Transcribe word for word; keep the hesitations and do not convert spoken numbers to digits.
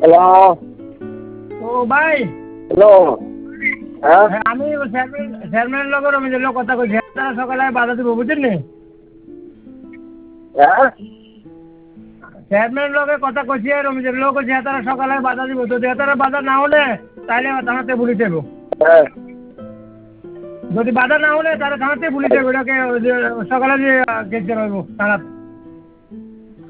Hello. ও ভাই hello. হ্যাঁ আমি চেয়ারম্যান চেয়ারম্যানের লগে রমেশের লগে কথা কইছি তারা সকালে বাধা দিব বুঝছেন নি হ্যাঁ চেয়ারম্যানের লগে কথা কইছি রমেশের লোক কইছে তারা সকালে বাধা দিব তো তারা বাধা না হলে তাহলে থানাতে পুলিশ যাবো হ্যাঁ যদি বাধা না হলে তাহলে থানাতে পুলিশ যাবো এটাকে সকালে যে কেস দেওয়া হইব থানা